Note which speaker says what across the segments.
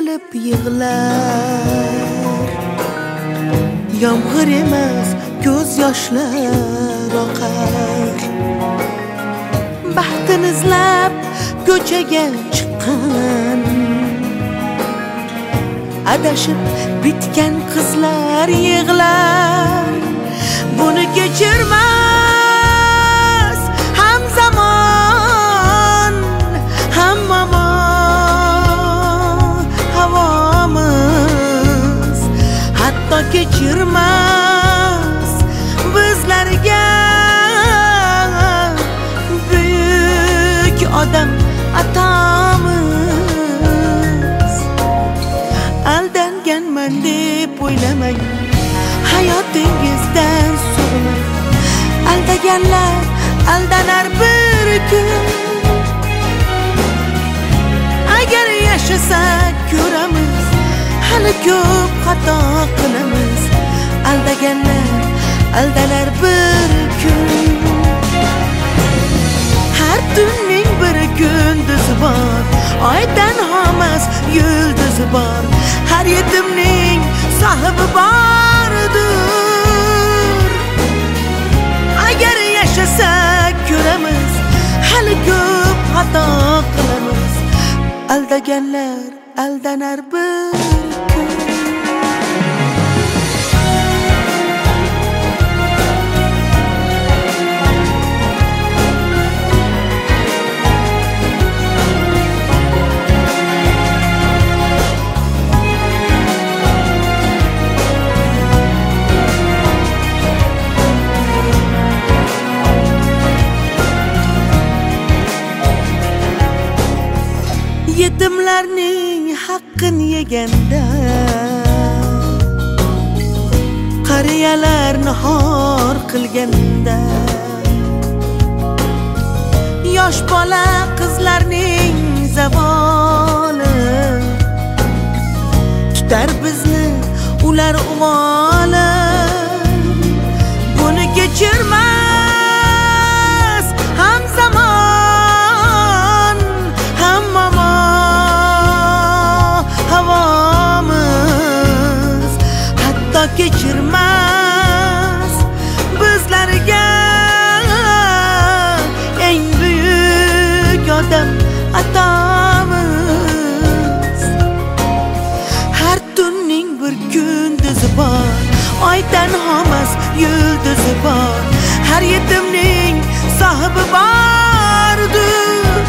Speaker 1: ezilib yig'lar. Yomg'ir emas, ko'z yoshlar oqar. Baxtini izlab ko'chaga chiqqan, adashib bitgan qizlar yig'lar. Buni kechirmas ham zamon, ham havomiz, hatto kechirmas bizlarga buyuk odam atamiz. Aldanganman deb o'ylamang, hayotingizdan so'ramang. Aldaganlar aldanar bir kun. Agar yashasak ko'ramiz, hali ko'p xato qilamiz. Aldaganlar aldanar bir kun. Har tunning bir kunduzi bor, oydan xomas yulduzi bor. Har yetimning sohibi bordir. Agar yashasak ko'ramiz, hali ko'p xato qilamiz. Aldaganlar aldanar bir kun. Yetimlarning haqqini yeganda, qariyalar nahor qilganda, yosh bola qizlarning zavoli tutar bizni ular uvoli. Buni kechirmas ham zamon, ham havomiz, hatto kechirmas bizlarga eng buyuk odam atamiz. Har tunning bir kunduzi bor, oydan xomas yulduzi bor. Har yetimning sohibi bordir.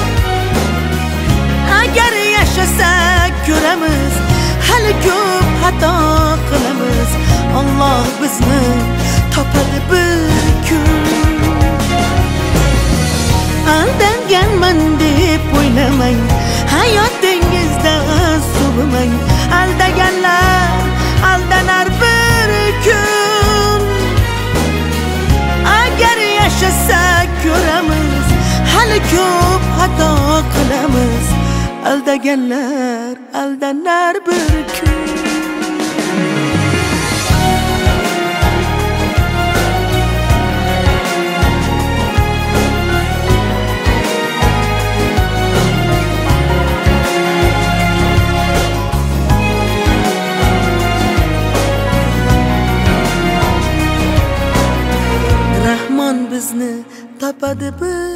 Speaker 1: Agar yashasak ko'ramiz, hali ko'p xato qilamiz. Alloh bizni topadi bir kun. Aldanganman deb o'ylamang, hayotingizda so'ramang. Aldaganlar aldanar bir kun. Agar yashasak ko'ramiz, hali ko'p xato qilamiz. Aldaganlar aldanar bir kun. Rahmon bizni topadi bir